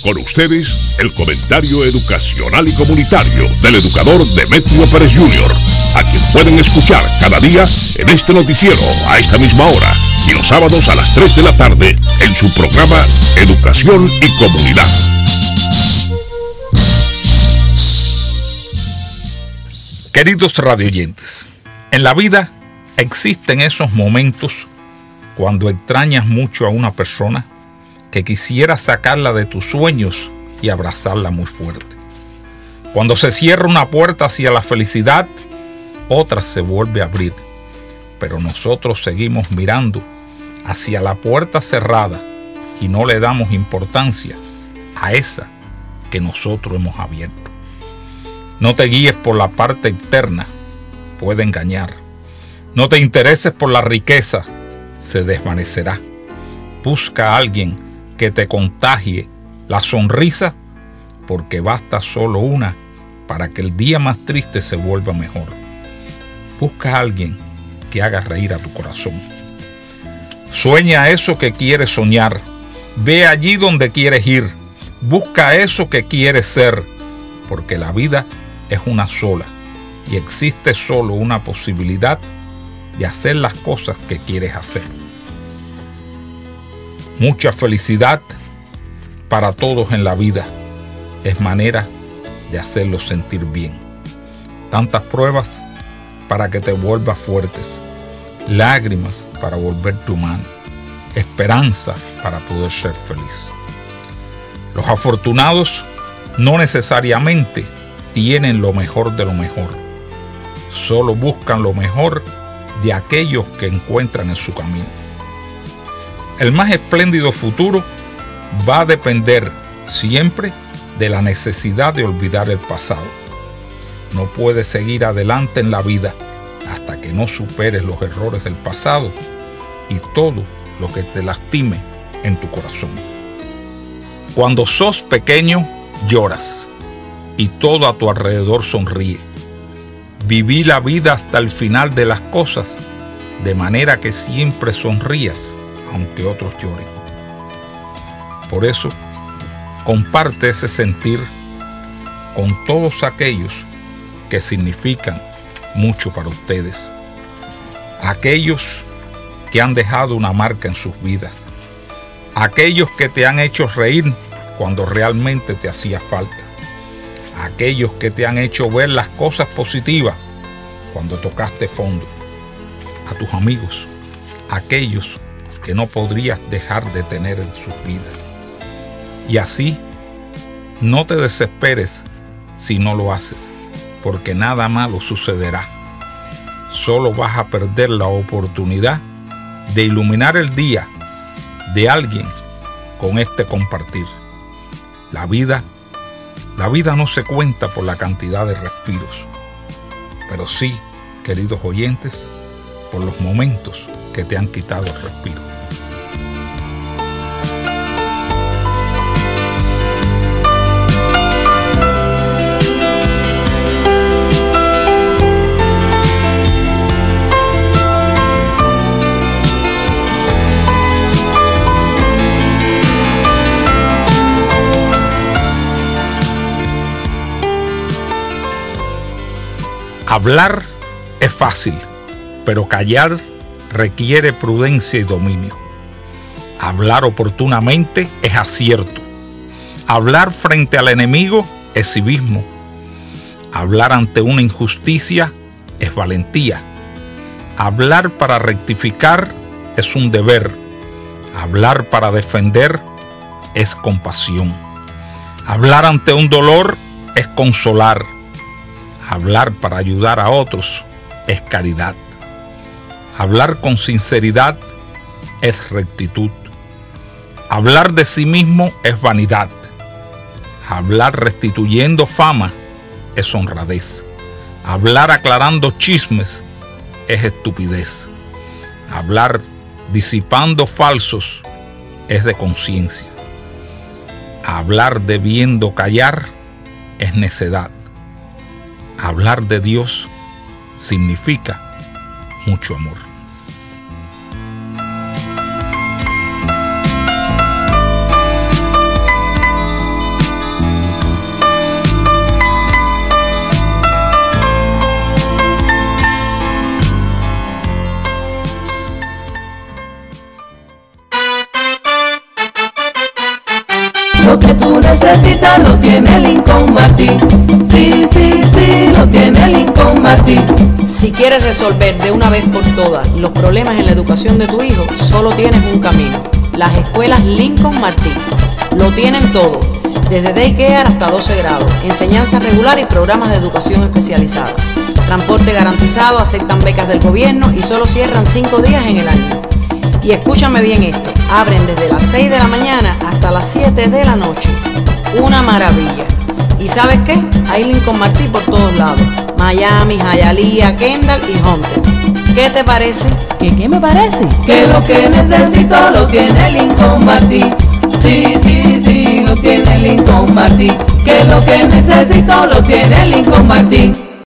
Con ustedes, el comentario educacional y comunitario del educador Demetrio Pérez Jr., a quien pueden escuchar cada día en este noticiero a esta misma hora y los sábados a las 3 de la tarde en su programa Educación y Comunidad. Queridos radioyentes, en la vida existen esos momentos cuando extrañas mucho a una persona que quisieras sacarla de tus sueños y abrazarla muy fuerte. Cuando se cierra una puerta hacia la felicidad, otra se vuelve a abrir, pero nosotros seguimos mirando hacia la puerta cerrada y no le damos importancia a esa que nosotros hemos abierto. No te guíes por la parte externa, puede engañar. No te intereses por la riqueza, se desvanecerá. Busca a alguien que te contagie la sonrisa, porque basta solo una para que el día más triste se vuelva mejor. Busca a alguien que haga reír a tu corazón. Sueña eso que quieres soñar. Ve allí donde quieres ir. Busca eso que quieres ser, porque la vida es una sola y existe solo una posibilidad de hacer las cosas que quieres hacer. Mucha felicidad para todos en la vida es manera de hacerlos sentir bien. Tantas pruebas para que te vuelvas fuertes, lágrimas para volverte humano, esperanza para poder ser feliz. Los afortunados no necesariamente tienen lo mejor de lo mejor, solo buscan lo mejor de aquellos que encuentran en su camino. El más espléndido futuro va a depender siempre de la necesidad de olvidar el pasado. No puedes seguir adelante en la vida hasta que no superes los errores del pasado y todo lo que te lastime en tu corazón. Cuando sos pequeño, lloras y todo a tu alrededor sonríe. Viví la vida hasta el final de las cosas, de manera que siempre sonrías, aunque otros lloren. Por eso, comparte ese sentir con todos aquellos que significan mucho para ustedes. Aquellos que han dejado una marca en sus vidas. Aquellos que te han hecho reír cuando realmente te hacía falta. Aquellos que te han hecho ver las cosas positivas cuando tocaste fondo. A tus amigos, aquellos que no podrías dejar de tener en sus vidas. Y así, no te desesperes si no lo haces, porque nada malo sucederá. Solo vas a perder la oportunidad de iluminar el día de alguien con este compartir. La vida no se cuenta por la cantidad de respiros, pero sí, queridos oyentes, por los momentos que te han quitado el respiro. Hablar es fácil, pero callar requiere prudencia y dominio. Hablar oportunamente es acierto. Hablar frente al enemigo es civismo. Hablar ante una injusticia es valentía. Hablar para rectificar es un deber. Hablar para defender es compasión. Hablar ante un dolor es consolar. Hablar para ayudar a otros es caridad. Hablar con sinceridad es rectitud. Hablar de sí mismo es vanidad. Hablar restituyendo fama es honradez. Hablar aclarando chismes es estupidez. Hablar disipando falsos es de conciencia. Hablar debiendo callar es necedad. Hablar de Dios significa mucho amor. Lo que tú necesitas lo tiene Lincoln Martín. Sí, sí, sí, lo tiene Lincoln Martín. Si quieres resolver de una vez por todas los problemas en la educación de tu hijo, solo tienes un camino: las escuelas Lincoln Martín. Lo tienen todo, desde daycare hasta 12 grados, enseñanza regular y programas de educación especializada. Transporte garantizado, aceptan becas del gobierno y solo cierran 5 días en el año. Y escúchame bien esto, abren desde las 6 de la mañana hasta las 7 de la noche. Una maravilla. ¿Y sabes qué? Hay Lincoln Martín por todos lados: Miami, Hialeah, Kendall y Hunter. ¿Qué te parece? ¿Qué me parece? Que lo que necesito lo tiene Lincoln Martín. Sí, sí, sí, lo tiene Lincoln Martín. Que lo que necesito lo tiene Lincoln Martín.